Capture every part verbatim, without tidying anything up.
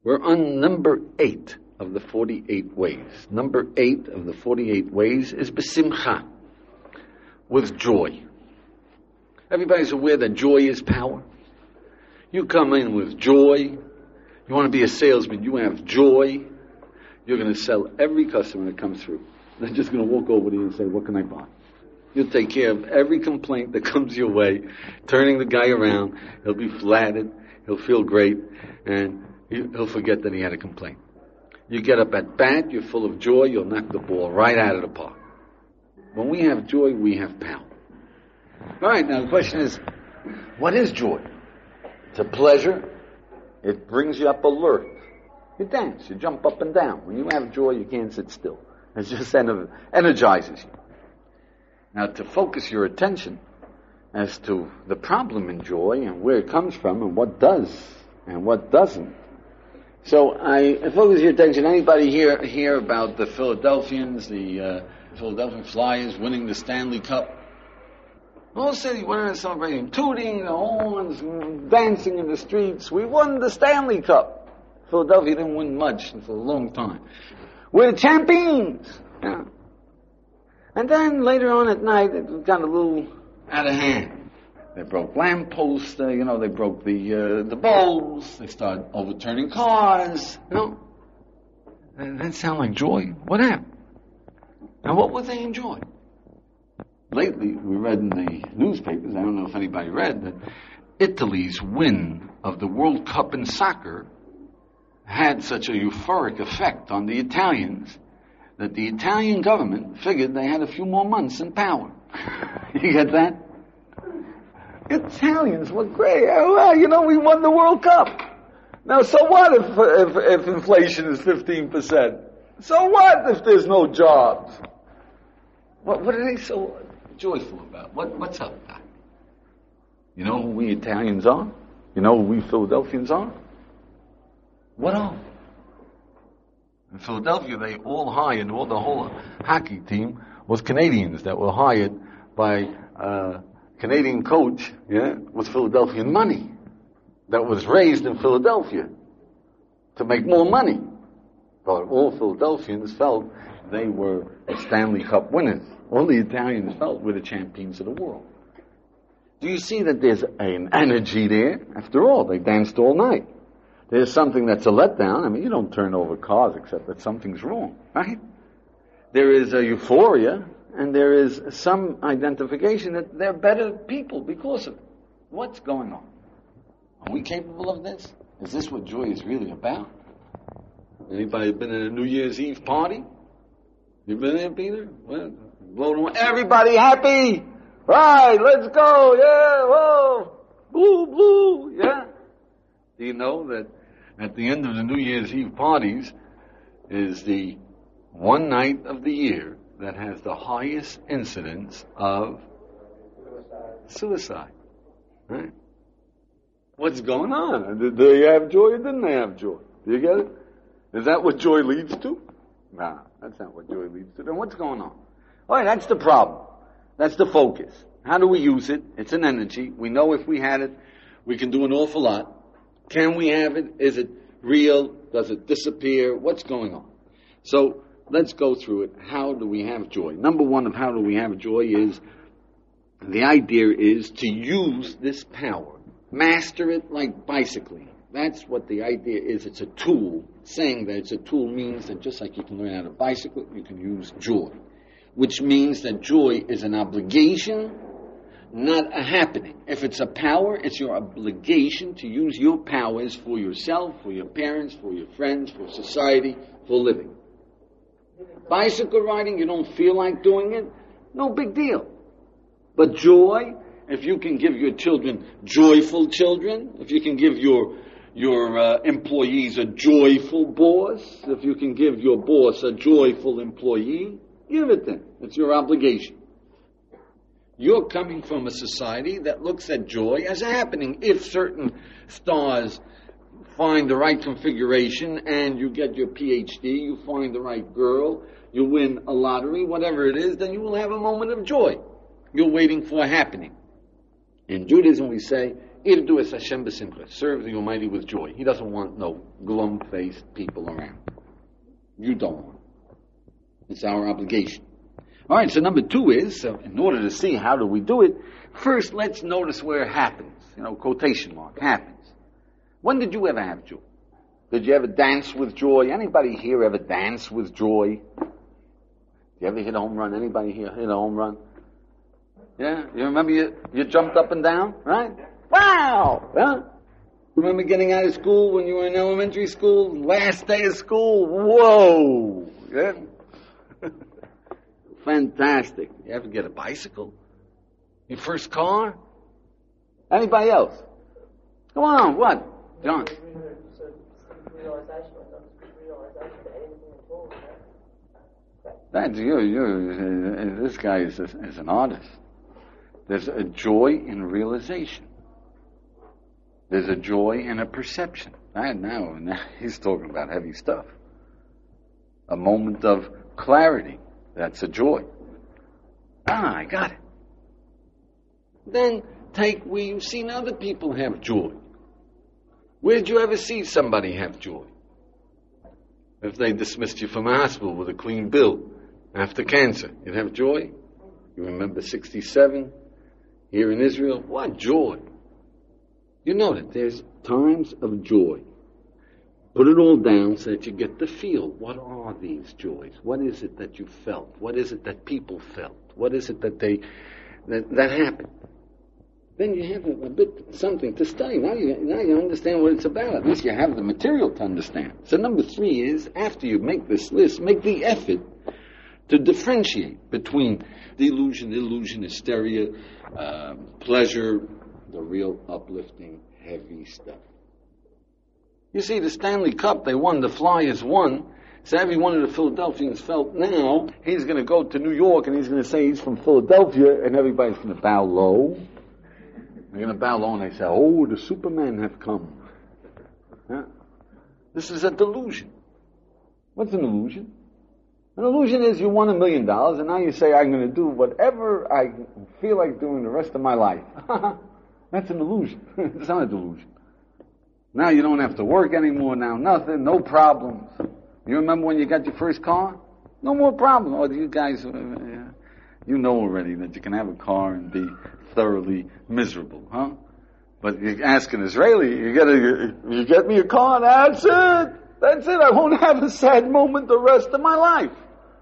We're on number eight of the forty-eight ways. Number eight of the forty-eight ways is besimcha, with joy. Everybody's aware that joy is power. You come in with joy. You want to be a salesman, you have joy. You're going to sell every customer that comes through. They're just going to walk over to you and say, what can I buy? You'll take care of every complaint that comes your way, turning the guy around. He'll be flattered. He'll feel great. And he'll forget that he had a complaint. You get up at bat, you're full of joy, you'll knock the ball right out of the park. When we have joy, we have power. All right, now the question is, what is joy? It's a pleasure. It brings you up alert. You dance, you jump up and down. When you have joy, you can't sit still. It just energizes you. Now, to focus your attention as to the problem in joy and where it comes from and what does and what doesn't. So I focus your attention. Anybody hear hear about the Philadelphians, the uh, Philadelphia Flyers winning the Stanley Cup? The whole city went around celebrating, tooting the horns, dancing in the streets. We won the Stanley Cup. Philadelphia didn't win much for a long time. We're the champions. Yeah. And then later on at night, it got a little out of hand. They broke lampposts, uh, you know, they broke the uh, the bulbs, they started overturning cars, you know. That, that sound like joy? What happened? Now, what would they enjoy? Lately, we read in the newspapers, I don't know if anybody read, that Italy's win of the World Cup in soccer had such a euphoric effect on the Italians that the Italian government figured they had a few more months in power. You get that? Italians were great. Well, you know, we won the World Cup. Now, so what if, if, if inflation is fifteen percent? So what if there's no jobs? What, what are they so joyful about? What, what's up with that? You know who we Italians are? You know who we Philadelphians are? What are? In Philadelphia, they all hired, all the whole hockey team was Canadians that were hired by a Canadian coach, yeah, with Philadelphian money that was raised in Philadelphia to make more money. But all Philadelphians felt they were Stanley Cup winners. All the Italians felt were the champions of the world. Do you see that there's an energy there? After all, they danced all night. There's something that's a letdown. I mean, you don't turn over cars except that something's wrong, right? There is a euphoria, and there is some identification that they're better people because of it. What's going on? Are we capable of this? Is this what joy is really about? Anybody been in a New Year's Eve party? You been there, Peter? Well, blow them. Everybody happy! Right, let's go! Yeah, whoa! Blue, blue! Yeah? Do you know that at the end of the New Year's Eve parties is the one night of the year that has the highest incidence of suicide? Right? What's going on? Did they have joy or didn't they have joy? Do you get it? Is that what joy leads to? Nah, that's not what joy leads to. Then what's going on? All right, that's the problem. That's the focus. How do we use it? It's an energy. We know if we had it, we can do an awful lot. Can we have it? Is it real? Does it disappear? What's going on? So let's go through it. How do we have joy? Number one of how do we have joy is, the idea is to use this power. Master it like bicycling. That's what the idea is. It's a tool. Saying that it's a tool means that just like you can learn how to bicycle, you can use joy. Which means that joy is an obligation, not a happening. If it's a power, it's your obligation to use your powers for yourself, for your parents, for your friends, for society, for living. Bicycle riding, you don't feel like doing it, no big deal. But joy, if you can give your children joyful children, if you can give your your uh, employees a joyful boss, if you can give your boss a joyful employee, give it them. It's your obligation. You're coming from a society that looks at joy as a happening. If certain stars find the right configuration and you get your P H D, you find the right girl, you win a lottery, whatever it is, then you will have a moment of joy. You're waiting for a happening. In Judaism we say, Irdu es Hashem b'simcha. Serve the Almighty with joy. He doesn't want no glum-faced people around. You don't want. It's our obligation. All right, so number two is, so in order to see how do we do it, first let's notice where it happens. You know, quotation mark, happens. When did you ever have joy? Did you ever dance with joy? Anybody here ever dance with joy? You ever hit a home run? Anybody here hit a home run? Yeah? You remember you, you jumped up and down, right? Wow! Yeah? Remember getting out of school when you were in elementary school? Last day of school? Whoa! Yeah? Fantastic. You ever get a bicycle? Your first car? Anybody else? Come on, what? John? That's you. You. This guy is, a, is an artist. There's a joy in realization. There's a joy in a perception. Right now, now he's talking about heavy stuff. A moment of clarity. That's a joy. Ah, I got it. Then take where you've seen other people have joy. Where did you ever see somebody have joy? If they dismissed you from a hospital with a clean bill after cancer, you'd have joy? You remember sixty-seven here in Israel? What joy! You know that there's times of joy. Put it all down so that you get the feel. What are these joys? What is it that you felt? What is it that people felt? What is it that they that, that happened? Then you have a, a bit something to study. Now you now you understand what it's about. At least you have the material to understand. So number three is, after you make this list, make the effort to differentiate between delusion, illusion, hysteria, uh, pleasure, the real uplifting, heavy stuff. You see, the Stanley Cup, they won, the Flyers won. So every one of the Philadelphians felt now he's going to go to New York and he's going to say he's from Philadelphia, and everybody's going to bow low. They're going to bow low and they say, oh, the Superman have come. Huh? This is a delusion. What's an illusion? An illusion is you won a million dollars and now you say, I'm going to do whatever I feel like doing the rest of my life. That's an illusion. It's not a delusion. Now you don't have to work anymore, now nothing, no problems. You remember when you got your first car? No more problems. Oh, you guys, uh, you know already that you can have a car and be thoroughly miserable, huh? But you ask an Israeli, you get a, you get me a car, that's it. That's it. I won't have a sad moment the rest of my life.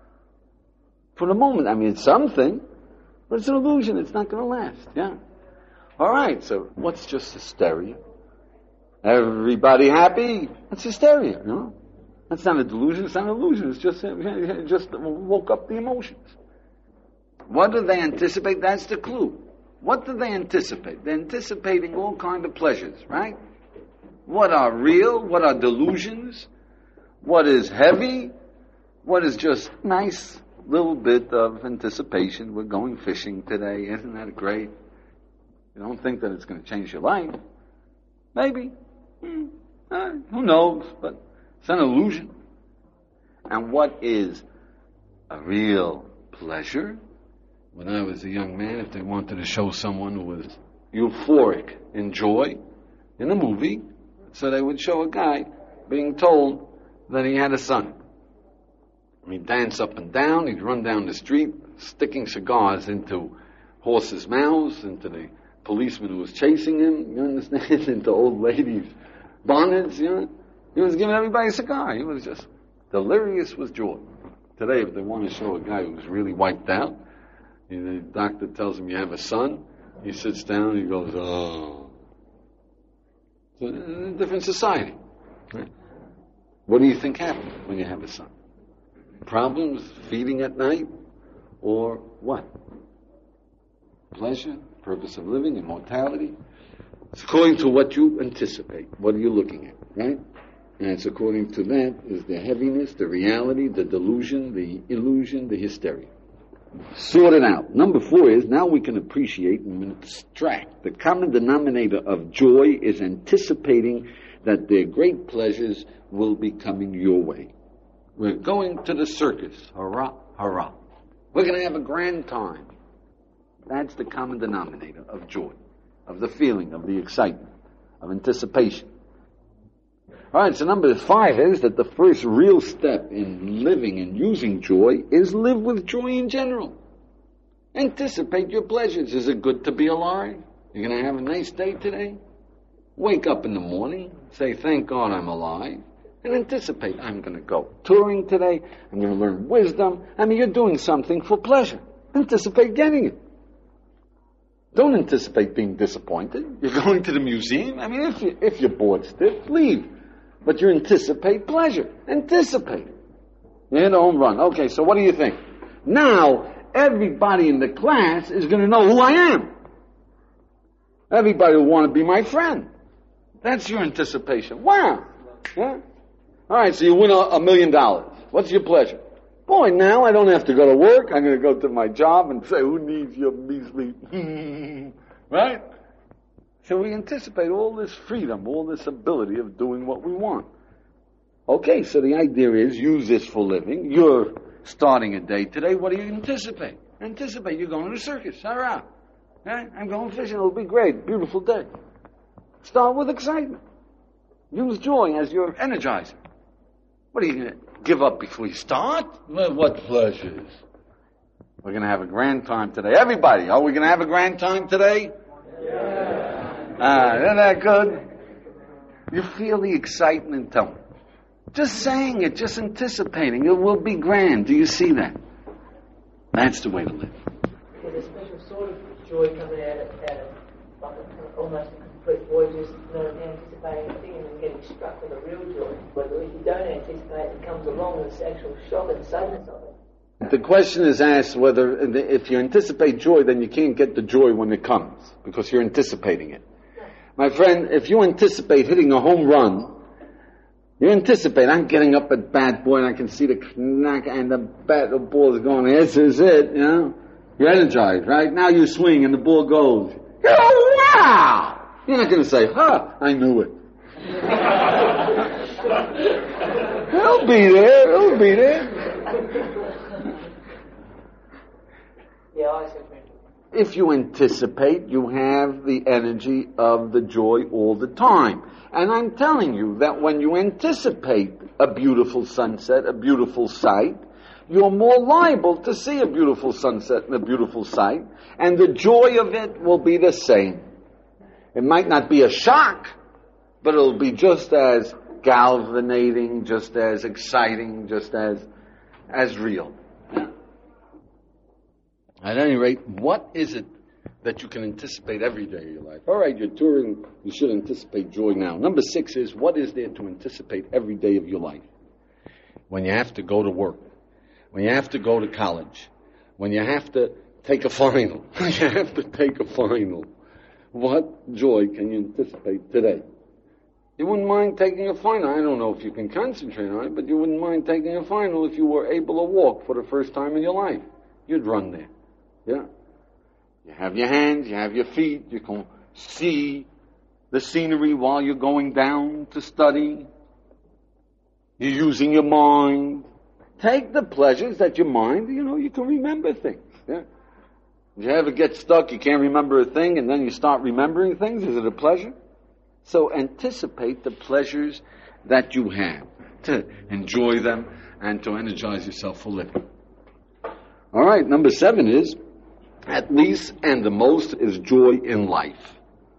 For the moment, I mean, it's something, but it's an illusion. It's not going to last, yeah? All right, so what's just hysteria? Everybody happy? That's hysteria, no? That's not a delusion, it's not an illusion. It's just, it just woke up the emotions. What do they anticipate? That's the clue. What do they anticipate? They're anticipating all kinds of pleasures, right? What are real? What are delusions? What is heavy? What is just nice little bit of anticipation? We're going fishing today. Isn't that great? You don't think that it's going to change your life. Maybe. Hmm. Uh, who knows? But it's an illusion. And what is a real pleasure? When I was a young man, if they wanted to show someone who was euphoric in joy in a movie, so they would show a guy being told that he had a son. He'd dance up and down, he'd run down the street, sticking cigars into horses' mouths, into the policeman who was chasing him, you understand, into old ladies' bonnets, you know. He was giving everybody a cigar. He was just delirious with joy. Today, if they want to show a guy who's really wiped out, the doctor tells him you have a son, he sits down and he goes, oh. So it's a different society. Right? What do you think happens when you have a son? Problems, feeding at night, or what? Pleasure, purpose of living, immortality. It's according to what you anticipate. What are you looking at, right? And it's according to that is the heaviness, the reality, the delusion, the illusion, the hysteria. Sort it out. Number four is, now we can appreciate and abstract. The common denominator of joy is anticipating that their great pleasures will be coming your way. We're going to the circus. Hurrah, hurrah. We're going to have a grand time. That's the common denominator of joy. of the feeling, of the excitement, of anticipation. All right, so number five is that the first real step in living and using joy is live with joy in general. Anticipate your pleasures. Is it good to be alive? You're going to have a nice day today? Wake up in the morning, say, thank God I'm alive, and anticipate I'm going to go touring today, I'm going to learn wisdom. I mean, you're doing something for pleasure. Anticipate getting it. Don't anticipate being disappointed. You're going to the museum. I mean, if, you, if you're bored stiff, leave. But you anticipate pleasure. Anticipate. You hit a home run. Okay, so what do you think? Now, everybody in the class is going to know who I am. Everybody will want to be my friend. That's your anticipation. Wow. Yeah? All right, so you win a, a million dollars. What's your pleasure? Boy, now I don't have to go to work. I'm going to go to my job and say, who needs your measly... Right? So we anticipate all this freedom, all this ability of doing what we want. Okay, so the idea is use this for living. You're starting a day today. What do you anticipate? Anticipate you're going to the circus. All right. Right? I'm going fishing. It'll be great. Beautiful day. Start with excitement. Use joy as your energizer. What are you going to give up before you start? Well, what pleasures? We're going to have a grand time today. Everybody, are we going to have a grand time today? Yeah. Ah, isn't that good? You feel the excitement, tell me. Just saying it, just anticipating. It will be grand. Do you see that? That's the way to live. There's a special sort of joy coming out of, out of like a, almost a complete void, just not anticipating a thing and then getting struck with a real joy. But if you don't anticipate, it comes along with this actual shock and sadness of it. The question is asked whether, if you anticipate joy, then you can't get the joy when it comes, because you're anticipating it. My friend, if you anticipate hitting a home run, you anticipate, I'm getting up at bat, boy, and I can see the knack and the bat, the ball is going, this is it, you know? You're energized, right? Now you swing and the ball goes. Oh, wow! You're not going to say, huh, I knew it. It'll be there, it'll be there. Yeah, I see. If you anticipate, you have the energy of the joy all the time. And I'm telling you that when you anticipate a beautiful sunset, a beautiful sight, you're more liable to see a beautiful sunset and a beautiful sight, and the joy of it will be the same. It might not be a shock, but it'll be just as galvanating, just as exciting, just as as real. Yeah. At any rate, what is it that you can anticipate every day of your life? All right, you're touring, you should anticipate joy now. Number six is, what is there to anticipate every day of your life? When you have to go to work, when you have to go to college, when you have to take a final, when you have to take a final, what joy can you anticipate today? You wouldn't mind taking a final. I don't know if you can concentrate on it, but you wouldn't mind taking a final if you were able to walk for the first time in your life. You'd run there. Yeah. You have your hands, you have your feet, you can see the scenery while you're going down to study. You're using your mind. Take the pleasures that your mind, you know, you can remember things. Yeah. If you ever get stuck, you can't remember a thing, and then you start remembering things, is it a pleasure? So anticipate the pleasures that you have, to enjoy them and to energize yourself for living. All right, number seven is, at least and the most is joy in life.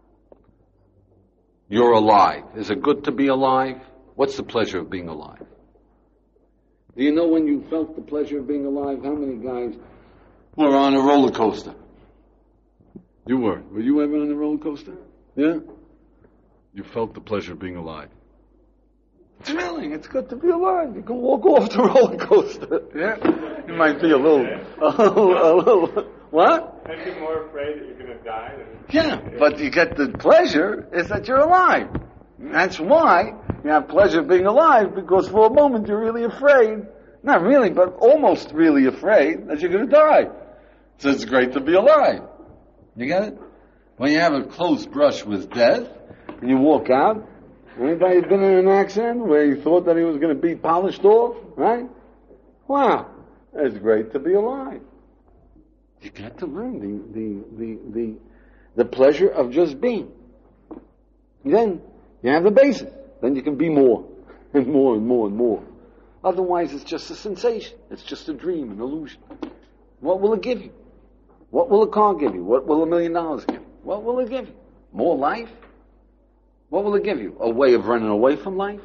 You're alive. Is it good to be alive? What's the pleasure of being alive? Do you know when you felt the pleasure of being alive? How many guys were on a roller coaster? You were. Were you ever on a roller coaster? Yeah? You felt the pleasure of being alive. Thrilling. It's good to be alive. You can walk off the roller coaster. Yeah? You might be a little, a little, a little, what? Aren't you more afraid that you're going to die? Than yeah, but you get the pleasure is that you're alive. That's why you have pleasure of being alive, because for a moment you're really afraid. Not really, but almost really afraid that you're going to die. So it's great to be alive. You get it? When you have a close brush with death, and you walk out, anybody been in an accident where you thought that he was going to be polished off, right? Wow, it's great to be alive. You got to learn the the the the, the pleasure of just being. Then you have the basis. Then you can be more and more and more and more. Otherwise, it's just a sensation. It's just a dream, an illusion. What will it give you? What will a car give you? What will a million dollars give you? What will it give you? More life? What will it give you? A way of running away from life?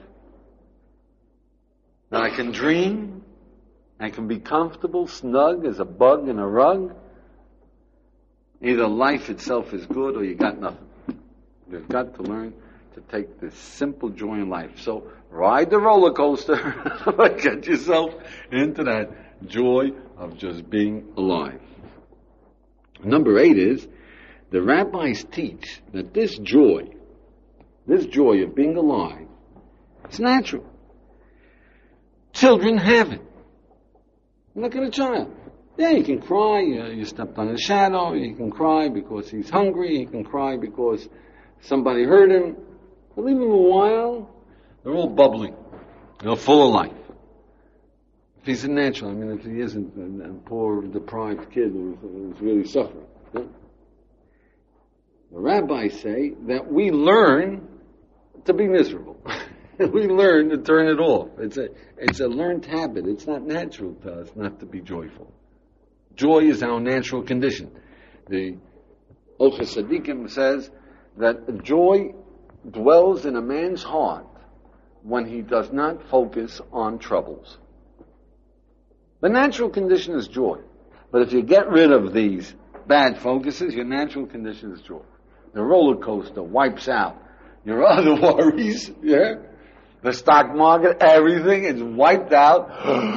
That I can dream? I can be comfortable, snug as a bug in a rug? Either life itself is good or you got nothing. You've got to learn to take this simple joy in life. So ride the roller coaster, but get yourself into that joy of just being alive. Number eight is, the rabbis teach that this joy, this joy of being alive, it's natural. Children have it. Look at a child. Yeah, you can cry, you, you stepped on his shadow, you can cry because he's hungry, you can cry because somebody hurt him. But leave him a while, they're all bubbly. They're full of life. If he's a natural, I mean, if he isn't a, a poor, deprived kid who's, who's really suffering. Yeah? The rabbis say that we learn to be miserable. We learn to turn it off. It's a, it's a learned habit. It's not natural to us not to be joyful. Joy is our natural condition. The Ochas Tzadikim says that joy dwells in a man's heart when he does not focus on troubles. The natural condition is joy. But if you get rid of these bad focuses, your natural condition is joy. The roller coaster wipes out your other worries, yeah? The stock market, everything is wiped out.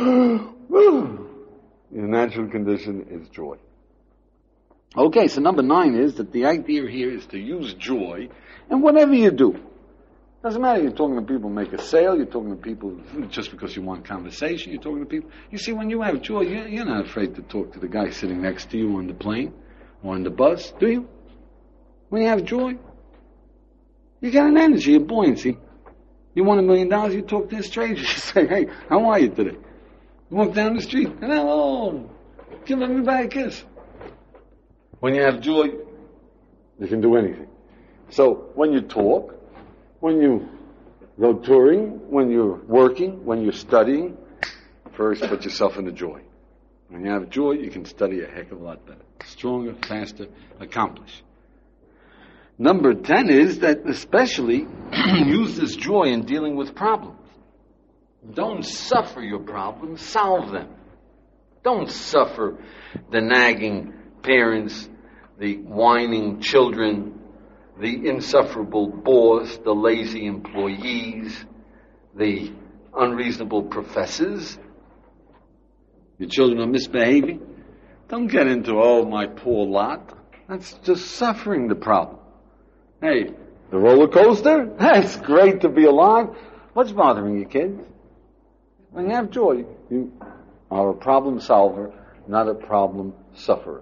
Your natural condition is joy. Okay, so number nine is that the idea here is to use joy in whatever you do. Doesn't matter, you're talking to people, make a sale, you're talking to people just because you want conversation, you're talking to people. You see, when you have joy, you're not afraid to talk to the guy sitting next to you on the plane or on the bus, do you? When you have joy, you got an energy, a buoyancy. You want a million dollars, you talk to a stranger, you say, hey, how are you today? You walk down the street, and hello, give everybody a kiss. When you have joy, you can do anything. So, when you talk, when you go touring, when you're working, when you're studying, first put yourself into joy. When you have joy, you can study a heck of a lot better. Stronger, faster, accomplish. Number ten is that especially use this joy in dealing with problems. Don't suffer your problems, solve them. Don't suffer the nagging parents, the whining children, the insufferable boss, the lazy employees, the unreasonable professors. Your children are misbehaving. Don't get into, oh, my poor lot. That's just suffering the problem. Hey, the roller coaster? That's great to be alive. What's bothering you, kids? When you have joy, you are a problem solver, not a problem sufferer.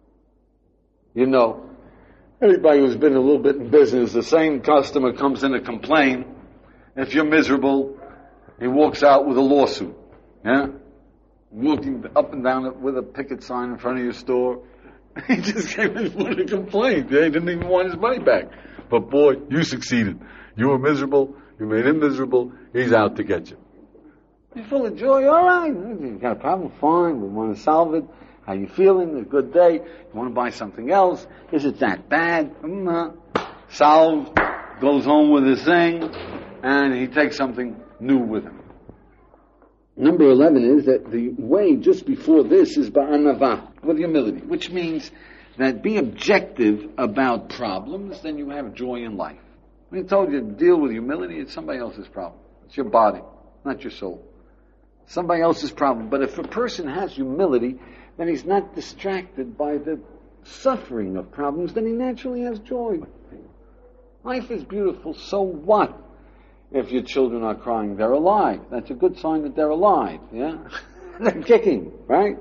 You know, anybody who's been a little bit in business, the same customer comes in to complain. If you're miserable, he walks out with a lawsuit. Yeah? Walking up and down with a picket sign in front of your store. He just came in with a complaint. He didn't even want his money back. But boy, you succeeded. You were miserable. You made him miserable. He's out to get you. You're full of joy. All right. You got a problem? Fine. We want to solve it. How you feeling? A good day. You want to buy something else? Is it that bad? Mm-hmm. Solved. Goes home with his thing. And he takes something new with him. Number eleven is that the way just before this is ba'anava, with humility, which means that be objective about problems, then you have joy in life. When I told you to deal with humility, it's somebody else's problem. It's your body, not your soul. Somebody else's problem. But if a person has humility, then he's not distracted by the suffering of problems, then he naturally has joy. Life is beautiful, so what? If your children are crying, they're alive. That's a good sign that they're alive, yeah? They're kicking, right?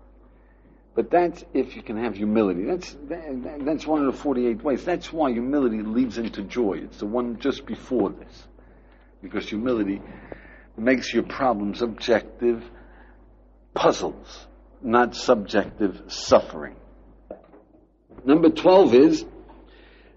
But that's if you can have humility. That's that, that's one of the forty-eight ways. That's why humility leads into joy. It's the one just before this. Because humility makes your problems objective puzzles, not subjective suffering. Number twelve is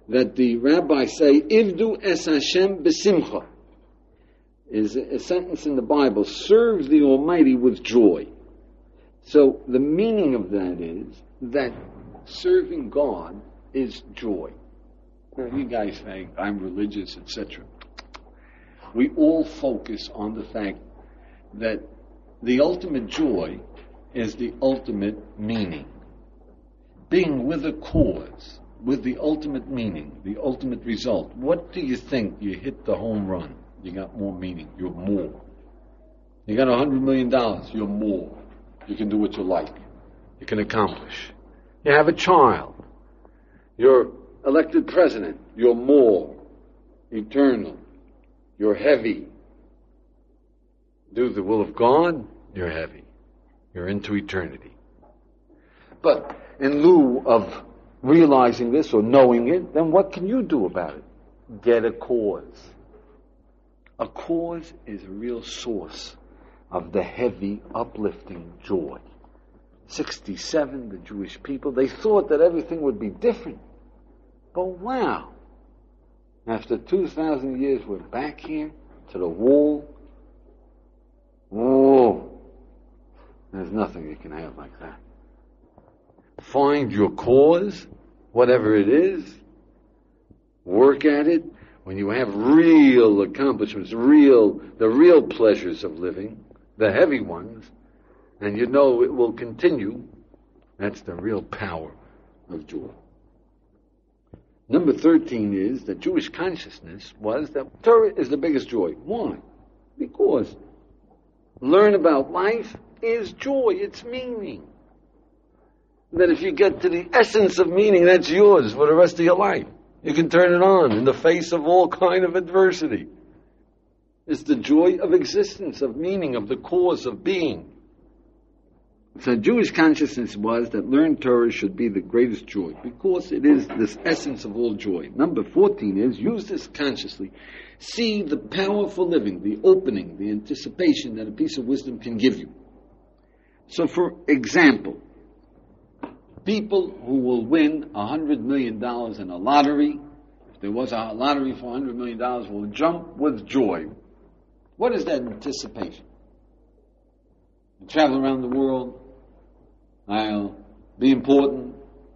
that the rabbis say, Ivdu es Hashem b'simcha, is a sentence in the Bible, serve the Almighty with joy. So the meaning of that is that serving God is joy. Now, you guys say, I'm religious, et cetera. We all focus on the fact that the ultimate joy is the ultimate meaning. Being with a cause, with the ultimate meaning, the ultimate result. What do you think? You hit the home run. You got more meaning. You're more. You got a hundred million dollars. You're more. You can do what you like. You can accomplish. You have a child. You're elected president. You're more. Eternal. You're heavy. Do the will of God. You're heavy. You're into eternity. But in lieu of realizing this or knowing it, then what can you do about it? Get a cause. A cause is a real source of the heavy, uplifting joy. sixty-seven, the Jewish people, they thought that everything would be different. But wow, after two thousand years, we're back here to the wall. Whoa, there's nothing you can have like that. Find your cause, whatever it is, work at it. When you have real accomplishments, real, the real pleasures of living, the heavy ones, and you know it will continue, that's the real power of joy. Number thirteen is that Jewish consciousness was that Torah is the biggest joy. Why? Because learn about life is joy, it's meaning. That if you get to the essence of meaning, that's yours for the rest of your life. You can turn it on in the face of all kind of adversity. It's the joy of existence, of meaning, of the cause of being. So Jewish consciousness was that learned Torah should be the greatest joy because it is this essence of all joy. Number fourteen is, use this consciously. See the power for living, the opening, the anticipation that a piece of wisdom can give you. So for example, people who will win a hundred million dollars in a lottery, if there was a lottery for a hundred million dollars, will jump with joy. What is that anticipation? I travel around the world. I'll be important.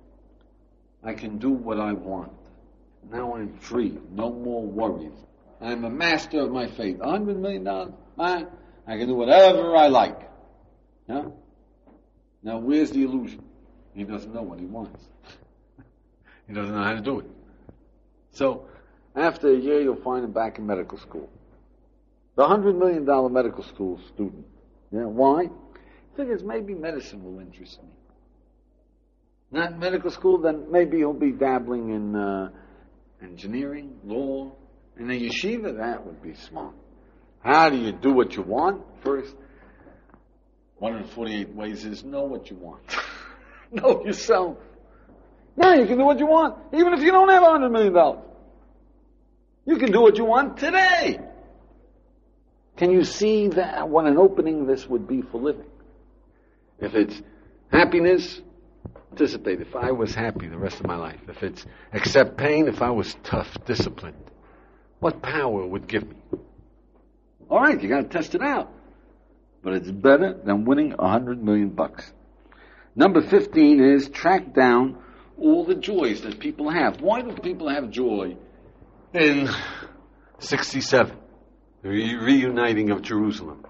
I can do what I want. Now I'm free. No more worries. I'm a master of my fate. A hundred million dollars, I, I can do whatever I like. Yeah? Now where's the illusion? He doesn't know what he wants. He doesn't know how to do it. So, after a year, you'll find him back in medical school. The hundred million dollar medical school student. Yeah, why? He figures maybe medicine will interest me. Not in medical school, then maybe he'll be dabbling in uh, engineering, law, in a yeshiva. That would be smart. How do you do what you want? First, one hundred forty-eight ways is know what you want. Know yourself. Now you can do what you want, even if you don't have a hundred million dollars. You can do what you want today. Can you see that what an opening this would be for living? If it's happiness, anticipate. If I was happy the rest of my life, if it's accept pain, if I was tough, disciplined, what power it would give me? All right, you got to test it out, but it's better than winning a hundred million bucks. Number fifteen is track down all the joys that people have. Why do people have joy in sixty-seven, the re- reuniting of Jerusalem,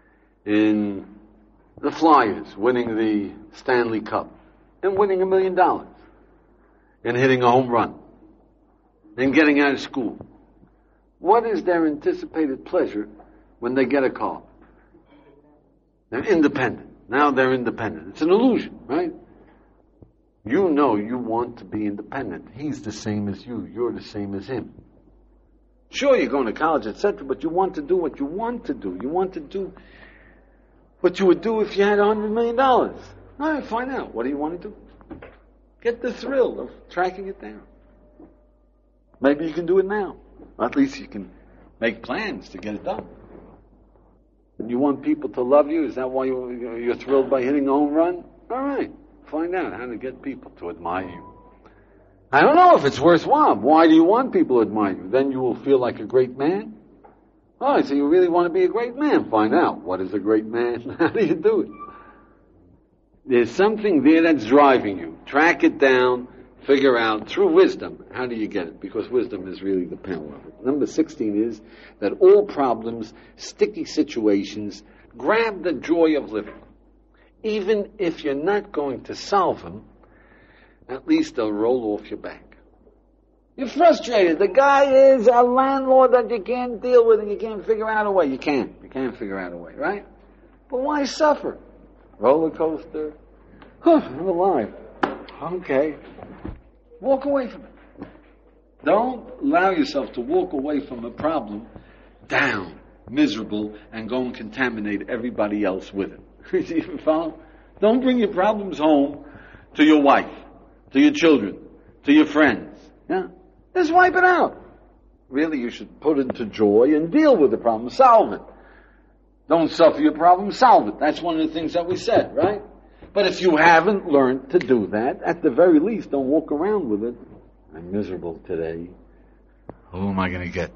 in the Flyers winning the Stanley Cup, and winning a million dollars, and hitting a home run, and getting out of school? What is their anticipated pleasure when they get a car? They're independent. Now they're independent. It's an illusion, right? You know you want to be independent. He's the same as you. You're the same as him. Sure, you're going to college, et cetera, but you want to do what you want to do. You want to do what you would do if you had a hundred million dollars. All right, find out. What do you want to do? Get the thrill of tracking it down. Maybe you can do it now. Or at least you can make plans to get it done. You want people to love you? Is that why you're thrilled by hitting a home run? All right. Find out how to get people to admire you. I don't know if it's worthwhile. Why do you want people to admire you? Then you will feel like a great man. Oh, so you really want to be a great man? Find out. What is a great man? How do you do it? There's something there that's driving you. Track it down. Figure out through wisdom. How do you get it? Because wisdom is really the power of it. Number sixteen is that all problems, sticky situations, grab the joy of living. Even if you're not going to solve them, at least they'll roll off your back. You're frustrated. The guy is a landlord that you can't deal with and you can't figure out a way. You can't. You can't figure out a way, right? But why suffer? Roller coaster. Huh, I'm alive. Okay. Walk away from it. Don't allow yourself to walk away from a problem down, miserable, and go and contaminate everybody else with it. You follow? Don't bring your problems home to your wife, to your children, to your friends. Yeah? Just wipe it out. Really, you should put it to joy and deal with the problem. Solve it. Don't suffer your problem, solve it. That's one of the things that we said, right? But if you haven't learned to do that, at the very least, don't walk around with it. I'm miserable today. Who am I going to get?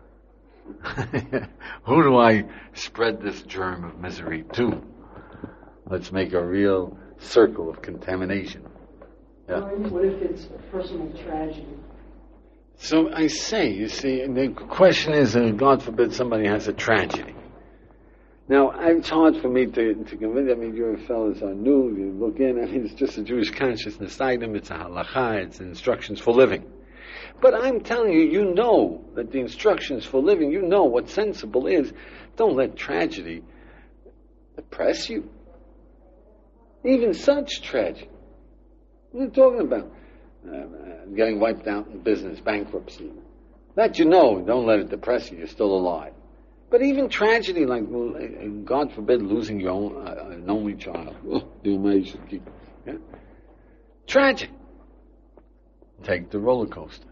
Who do I spread this germ of misery to? Let's make a real circle of contamination. Yeah. What if it's a personal tragedy? So I say, you see, the question is, uh, God forbid somebody has a tragedy. Now, it's hard for me to, to convince, I mean, you fellas are new, you look in, I mean, it's just a Jewish consciousness item, it's a halacha, it's instructions for living. But I'm telling you, you know that the instructions for living, you know what sensible is. Don't let tragedy oppress you. Even such tragedy. What are you talking about? Uh, uh, getting wiped out in business, bankruptcy. That you know, don't let it depress you, you're still alive. But even tragedy, like, God forbid, losing your own, uh, an only child. Oh, the amazing keep. Yeah? Tragic. Take the roller coaster.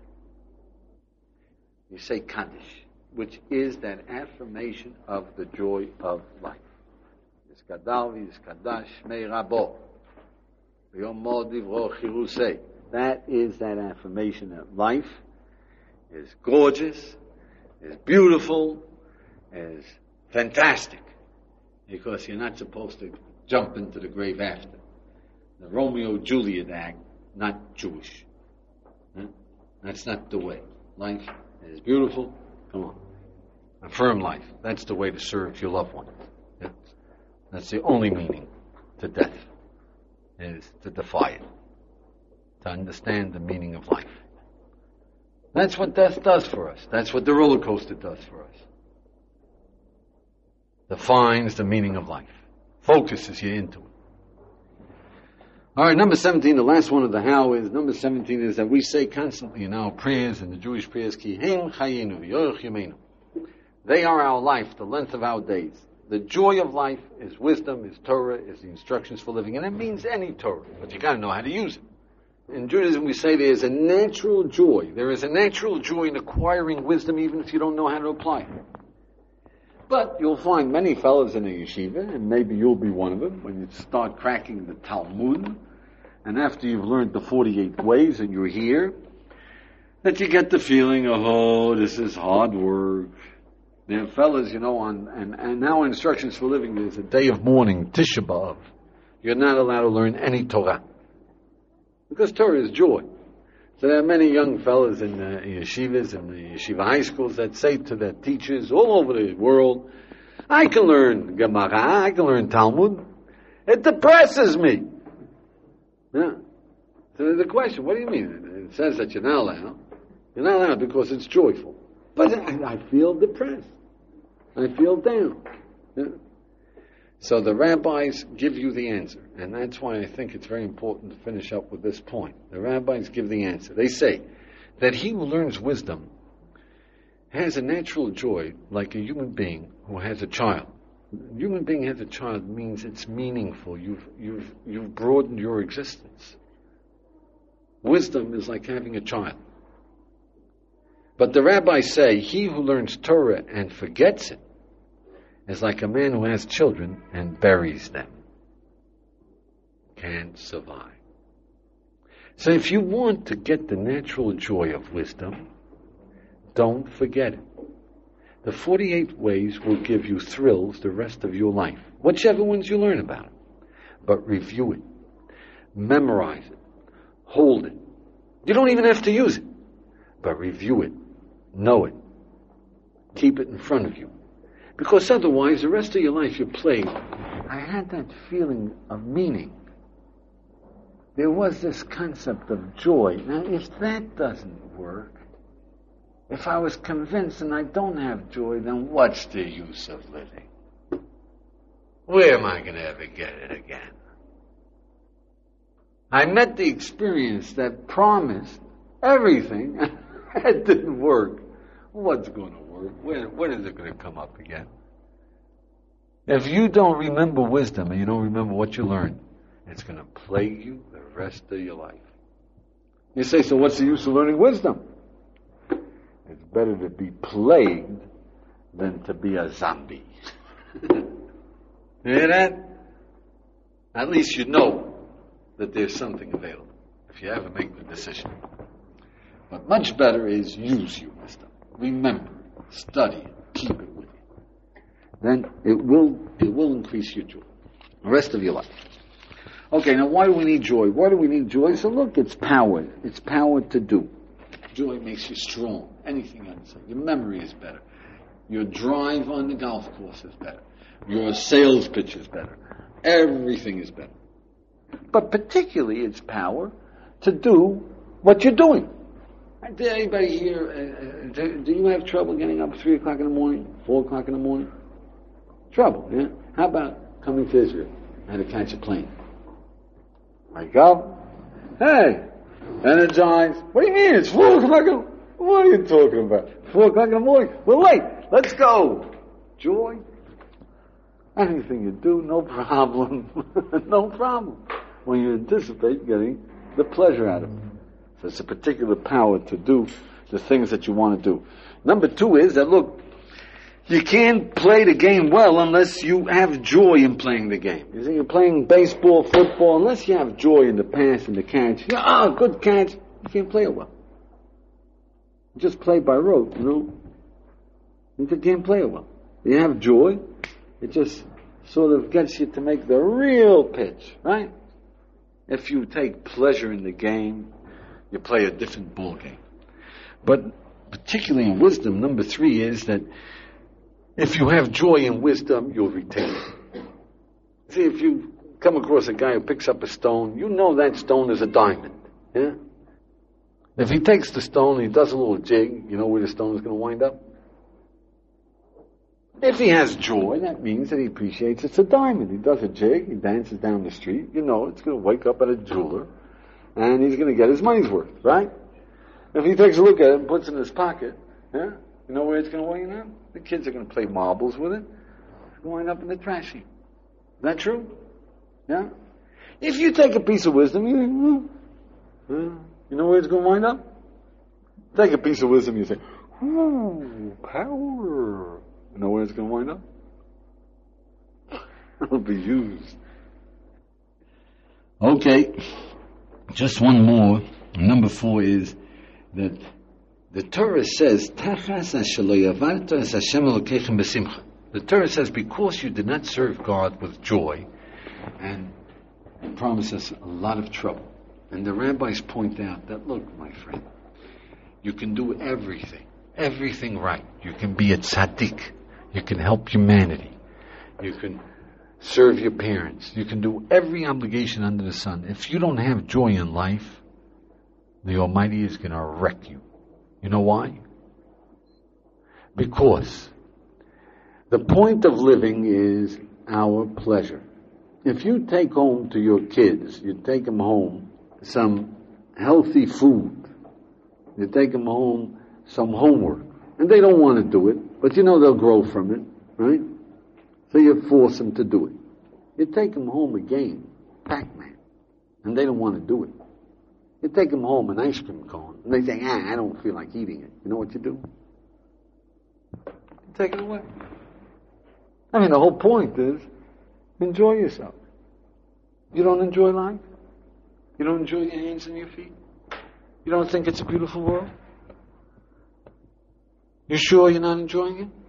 You say Kaddish, which is that affirmation of the joy of life. Yiskadal v'yiskadash mei rabo. V'yomod divro chirusei. That is that affirmation that life is gorgeous, is beautiful, is fantastic, because you're not supposed to jump into the grave after. The Romeo-Juliet act, not Jewish. Huh? That's not the way. Life is beautiful. Come on. Affirm life. That's the way to serve your loved one. That's, that's the only meaning to death, is to defy it, to understand the meaning of life. That's what death does for us. That's what the roller coaster does for us. Defines the meaning of life. Focuses you into it. All right, number seventeen, the last one of the how is, number seventeen is that we say constantly in our prayers, in the Jewish prayers, Ki hem chayenu v'yorech yameinu. They are our life, the length of our days. The joy of life is wisdom, is Torah, is the instructions for living, and it means any Torah, but you got to know how to use it. In Judaism, we say there is a natural joy. There is a natural joy in acquiring wisdom, even if you don't know how to apply it. But you'll find many fellows in a yeshiva, and maybe you'll be one of them, when you start cracking the Talmud, and after you've learned the forty-eight ways and you're here, that you get the feeling of, oh, this is hard work. There are fellows, you know, on and, and now instructions for living, there's a day of mourning, Tisha B'Av. You're not allowed to learn any Torah. Because Torah is joy. So there are many young fellows in the yeshivas and the yeshiva high schools that say to their teachers all over the world, I can learn Gemara, I can learn Talmud. It depresses me. Yeah. So the question, what do you mean? It says that you're not allowed. You're not allowed because it's joyful. But I, I feel depressed. I feel down. Yeah. So the rabbis give you the answer. And that's why I think it's very important to finish up with this point. The rabbis give the answer. They say that he who learns wisdom has a natural joy like a human being who has a child. A human being has a child means it's meaningful. You've, you've, you've broadened your existence. Wisdom is like having a child. But the rabbis say he who learns Torah and forgets it is like a man who has children and buries them. Can't survive. So if you want to get the natural joy of wisdom, don't forget it. The forty-eight ways will give you thrills the rest of your life, whichever ones you learn about it. But review it, memorize it, hold it. You don't even have to use it, but review it, know it, keep it in front of you. Because otherwise, the rest of your life you're plagued. I had that feeling of meaning. There was this concept of joy. Now, if that doesn't work, if I was convinced and I don't have joy, then what's the use of living? Where am I going to ever get it again? I met the experience that promised everything, and it didn't work. What's going to work? When, when is it going to come up again? If you don't remember wisdom and you don't remember what you learned, it's going to plague you the rest of your life. You say, so what's the use of learning wisdom? It's better to be plagued than to be a zombie. You hear that? At least you know that there's something available if you ever make the decision. But much better is use your wisdom. Remember it, study it, keep it with you. Then it will it will increase your joy the rest of your life. Okay, now why do we need joy? Why do we need joy? So look, it's power. It's power to do. Joy makes you strong. Anything else. Your memory is better. Your drive on the golf course is better. Your sales pitch is better. Everything is better. But particularly it's power to do what you're doing. Did anybody here, uh, do, do you have trouble getting up at three o'clock in the morning, four o'clock in the morning? Trouble, yeah? How about coming to Israel? I had to catch a plane. Wake up. Hey, energized. What do you mean? It's four o'clock in the What are you talking about? Four o'clock in the morning. We're late. Let's go. Joy. Anything you do, no problem. No problem. When you anticipate getting the pleasure out of it. So it's a particular power to do the things that you want to do. Number two is that, look, you can't play the game well unless you have joy in playing the game. You see, you're playing baseball, football, unless you have joy in the pass and the catch. Yeah, oh, good catch. You can't play it well. You just play by rote, you know. You just can't play it well. You have joy. It just sort of gets you to make the real pitch, right? If you take pleasure in the game, you play a different ball game. But particularly in wisdom, number three is that if you have joy in wisdom, you'll retain it. See, if you come across a guy who picks up a stone, you know that stone is a diamond. Yeah? If he takes the stone and he does a little jig, you know where the stone is going to wind up? If he has joy, that means that he appreciates it's a diamond. He does a jig, he dances down the street, you know it's going to wake up at a jeweler, and he's going to get his money's worth, right? If he takes a look at it and puts it in his pocket, yeah, you know where it's going to wind up? The kids are going to play marbles with it. It's going to wind up in the trash heap. Is that true? Yeah? If you take a piece of wisdom, you think, hmm, you know where it's going to wind up? Take a piece of wisdom, you say, ooh, power. You know where it's going to wind up? It'll be used. Okay, just one more. Number four is that the Torah says, the Torah says, because you did not serve God with joy, and it promises a lot of trouble. And the rabbis point out that, look, my friend, you can do everything, everything right. You can be a tzaddik. You can help humanity. You can serve your parents. You can do every obligation under the sun. If you don't have joy in life, the Almighty is going to wreck you. You know why? Because the point of living is our pleasure. If you take home to your kids, you take them home some healthy food, you take them home some homework, and they don't want to do it, but you know they'll grow from it, right? So you force them to do it. You take them home a game, Pac-Man, and they don't want to do it. You take them home an ice cream cone, and they say, ah, I don't feel like eating it. You know what you do? You take it away. I mean, the whole point is, enjoy yourself. You don't enjoy life? You don't enjoy your hands and your feet? You don't think it's a beautiful world? You sure you're not enjoying it?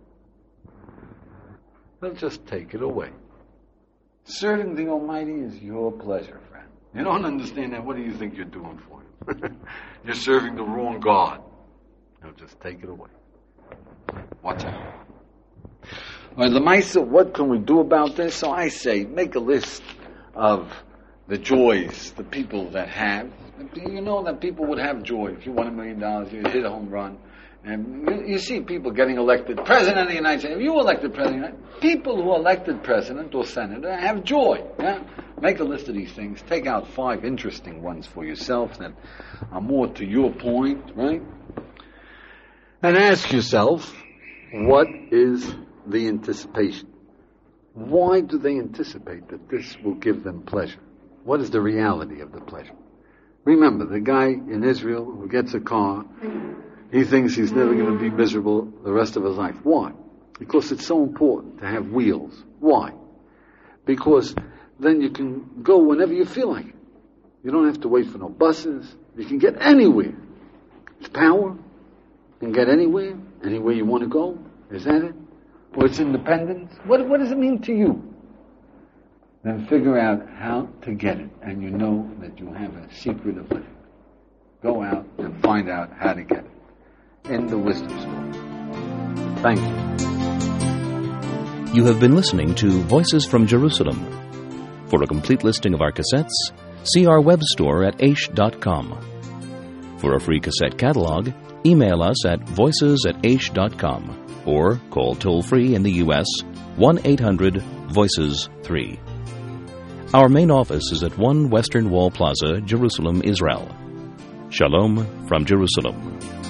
Well, just take it away. Serving the Almighty is your pleasure, friend. You don't understand that. What do you think you're doing for Him? You're serving the wrong God. Now just take it away. Watch out. All right, Lamaisa, what can we do about this? So I say, make a list of the joys, the people that have. You know that people would have joy. If you won a million dollars, you hit a home run. And you, you see people getting elected president of the United States. If you elected president, people who are elected president or senator have joy. Yeah? Make a list of these things. Take out five interesting ones for yourself that are more to your point, right? And ask yourself, what is the anticipation? Why do they anticipate that this will give them pleasure? What is the reality of the pleasure? Remember, the guy in Israel who gets a car, he thinks he's never going to be miserable the rest of his life. Why? Because it's so important to have wheels. Why? Because then you can go whenever you feel like it. You don't have to wait for no buses. You can get anywhere. It's power. You can get anywhere, anywhere you want to go. Is that it? Or it's independence? What, what does it mean to you? Then figure out how to get it. And you know that you have a secret of living. Go out and find out how to get it. In the Wisdom School. Thank you. You have been listening to Voices from Jerusalem. For a complete listing of our cassettes, see our web store at aish dot com. For a free cassette catalog, email us at voices at aish dot com or call toll-free in the U S one eight hundred voices three. Our main office is at one Western Wall Plaza, Jerusalem, Israel. Shalom from Jerusalem.